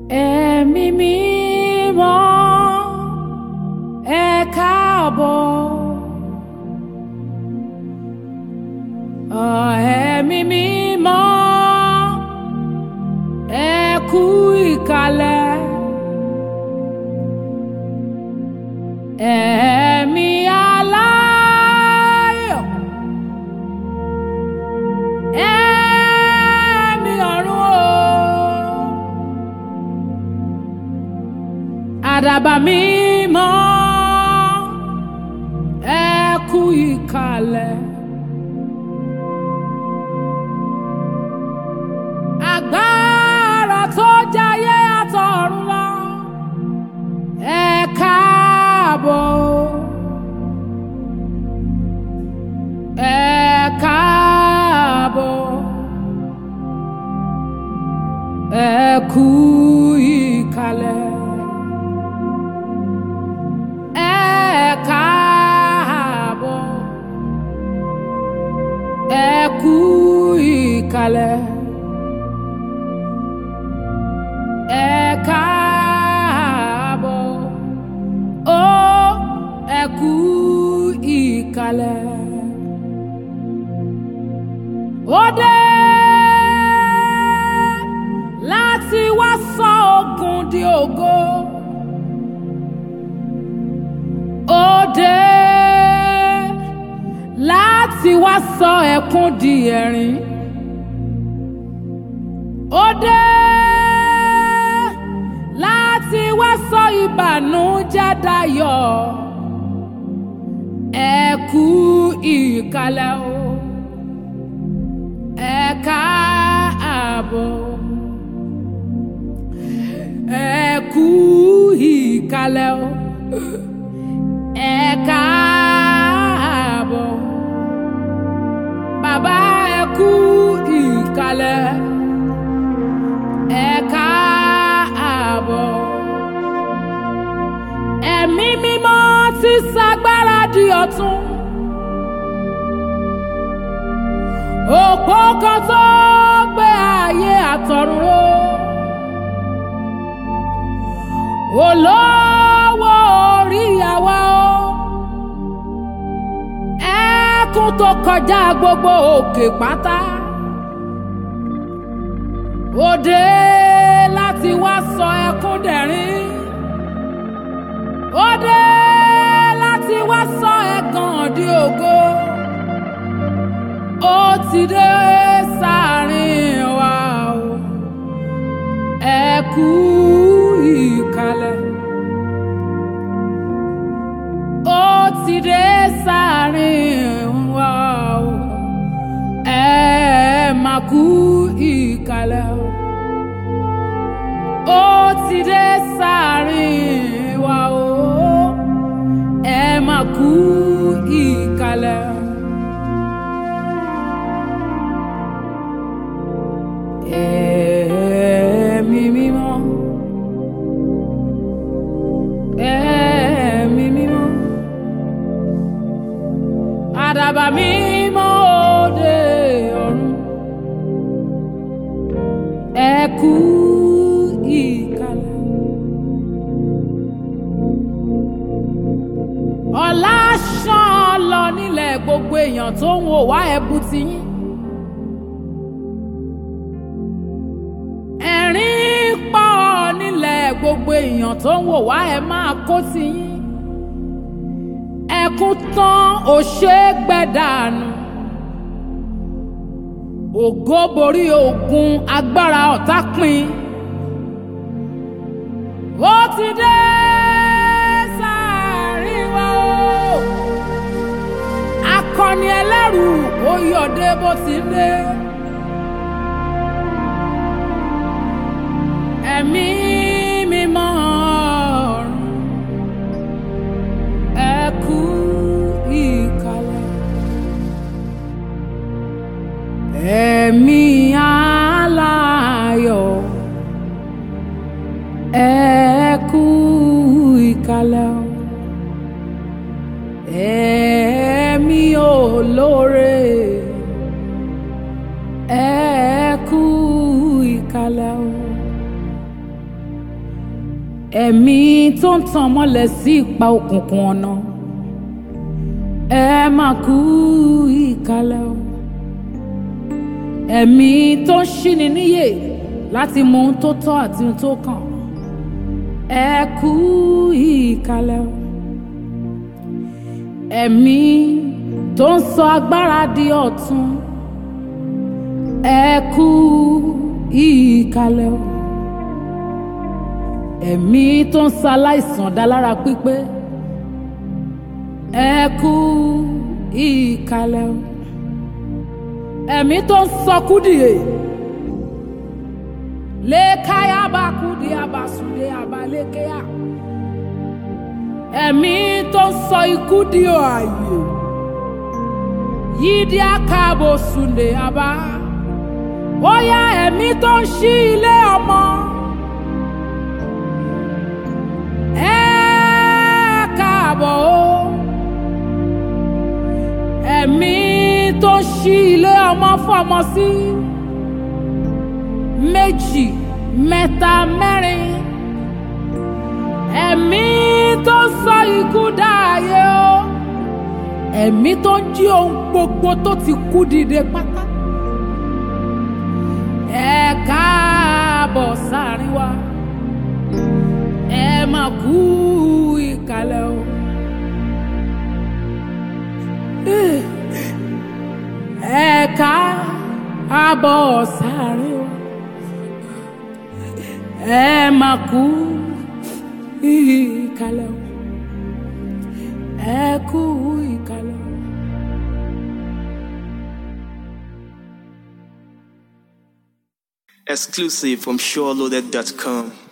Ẹ̀mí mímọ́, ẹ káàbọ̀. Ẹ̀mí mímọ́, ẹ kú ìkàlẹ̀. Ẹ̀mí aláyọ̀, ẹ̀mí ọ̀run o. Àdàbà mímọ́, ẹ kú ìkàlẹ̀. Agbára tó jayé àtọ̀run lọ, ẹ káàbọ̀. Ẹ káàbọ̀. Ẹ kú ìkàlẹ̀. Ẹ káàbọ̀. Ẹ kú ìkàlẹ̀. Ẹ káàbọ̀. Ó ẹ kú ìkàlẹ̀. Ó dé láti wá sọ ogun di ògo. Ó dé láti wá sọ ẹkún di ẹ̀rín. Ó dé láti wá sọ ìbànújẹ́ dayọ̀. Ẹ kú ìkàlẹ̀ o. Ẹ káàbọ̀. Ẹ kú ìkàlẹ̀ o. Ẹ káàbọ̀. Bàbá ẹ kú ìkàlẹ̀. Ẹ káàbọ̀. Ẹ̀mí mímọ́ tí ṣagbára di ọ̀tun. Òpó kan tó gbé ayé àtọ̀run ró. Olówó orí àwa o. Ẹkún tó kọjá gbogbo òkè pátá. Ó dé láti wá sọ ẹkún dẹ̀rín. Ó dé láti wá sọ ẹ̀gàn di ògo. Ó ti dé sáàrin wa o. Ẹ kú ìkàlẹ̀. Ó ti dé sáàrin wa o. Ẹ máa kú ìkàlẹ̀ o. Ó ti dé sáàrin wa o. Ẹ máa kú ìkàlẹ̀ o. Ẹ̀mí mímọ́, ẹ̀mí mímọ́, àdàbà mímọ́ òde ọ̀run. Ẹ kú ìkàlẹ̀. Ọlá ṣàn lọ nílẹ̀ gbogbo èèyàn tó ń wò wá ẹ̀bù tiyín. Ẹ̀rín pọ̀ nílẹ̀ gbogbo èèyàn tó ń wò wá ẹ máa kó tiyín. Ẹkún tán ò ṣe é gbẹ̀dànù. Ògo borí ogun, agbára ọ̀tá pin. Ó ti dé sáàrin wa o. Akọni ẹlẹ́rù ó yọ̀dé bó ti dé. Ẹ̀mí mímọ́ ọ̀run, ẹ kú ìkàlẹ̀. Ẹ̀mí aláyọ̀, ẹ kú ìkàlẹ̀. Ẹ̀mí olóore, ẹ kú ìkàlẹ̀ o. ẹ̀mí tó ń tàn mọ́lẹ̀ sí ipa òkùnkùn ọ̀nà ẹ máa kú ìkàlẹ̀ o. ẹ̀mí tó ń ṣíni níyè láti mọ ohun tó tọ́ àti ohun tó kàn ẹ kú ìkàlẹ̀ o. ẹ̀mí tó ń sọ agbára di ọ̀tun ẹ kú ìkàlẹ̀ o. ẹ̀mí tó ń sa aláìsàn dá lára pípé ẹ kú ìkàlẹ̀ o. ẹ̀mí tó ń sọ kúdìyè lékáyà bá kúdìí abàsùdé abalékéyà. ẹ̀mí tó ń sọ ikú di ààyè yídí àkàbò sùndé àbá. ó yá ẹ̀mí tó ń ṣí ilé ọmọ ẹ káàbọ̀ o. ẹ̀mí tó ń ṣí ilé ọmọ fọmọ sí méjì mẹ́ta mẹ́rin. ẹ̀mí tó ń sọ ikú dáàyè o. ẹ̀mí tó ń jí ohun gbogbo tó ti kú dìde pátá. ẹ káàbọ̀ sáàrin wa ẹ máa kú ìkàlẹ̀ o. ẹ káàbọ̀ sáàrin wa ẹ máa kú ìkàlẹ̀ o. ẹ kú ìkàlẹ̀ o. Exclusive from SureLoaded.com.